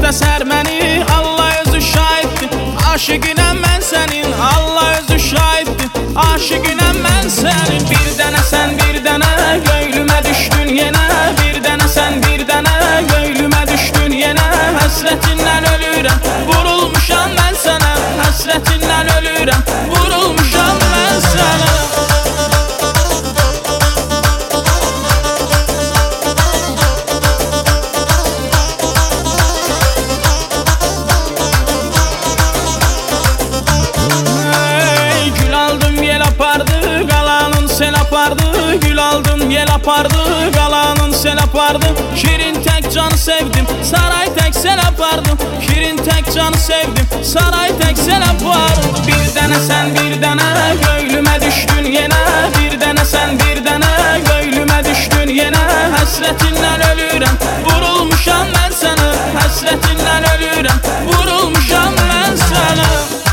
üzə sərməni, Allah özü şahiddir, aşıqinəm mən sənin, Allah özü şahiddir, aşıqinəm mən sənin. Bir dənə sən, bir dənə göylümə düşdün yenə, bir dənə sən, bir dənə göylümə düşdün yenə. Həsrətindən ölürəm, vurulmuşam mən sənə, həsrətindən ölürəm, vurulmuşam mən sənə. Gül aldım yel apardı, qalanın sel apardı. Şirin tək canı sevdim, saray tək sel apardım. Şirin tək canı sevdim, saray tək sel apardım. Bir dənə sən, bir dənə göylümə düşdün yenə, bir dənə sən, bir dənə göylümə düşdün yenə. Həsrətindən ölürəm, vurulmuşam mən sənə, həsrətindən ölürəm, vurulmuşam mən sənə.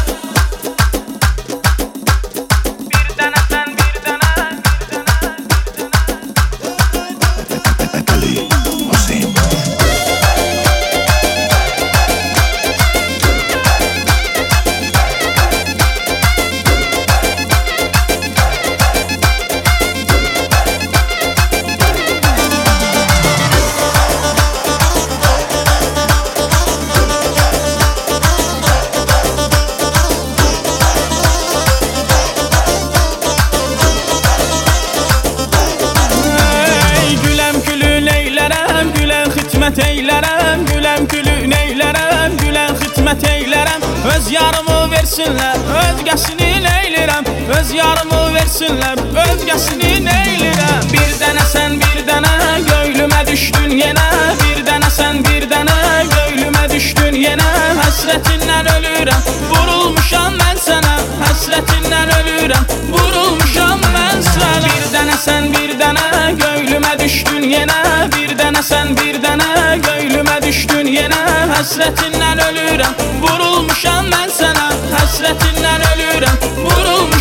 Eylərəm, güləm gülün eylərəm, gülən xidmət eylərəm. Öz yarımı versinlər, özgəsini neylirəm, öz yarımı versinlər, özgəsini neylirəm. Bir dənə sən, bir dənə göylümə düşdün yenə, bir dənə sən, bir dənə göylümə düşdün yenə. Həsrətindən ölürəm, vurulmuşam mən sənə, həsrətindən ölürəm, vurulmuşam mən sənə. Bir dənə sən, bir dənə göylümə düşdün yenə, bir dənə sən, bir dənə göylümə düşdün yenə. Həsrətindən ölürəm, vurulmuşam mən sənə, həsrətindən ölürəm, vurulmuşam.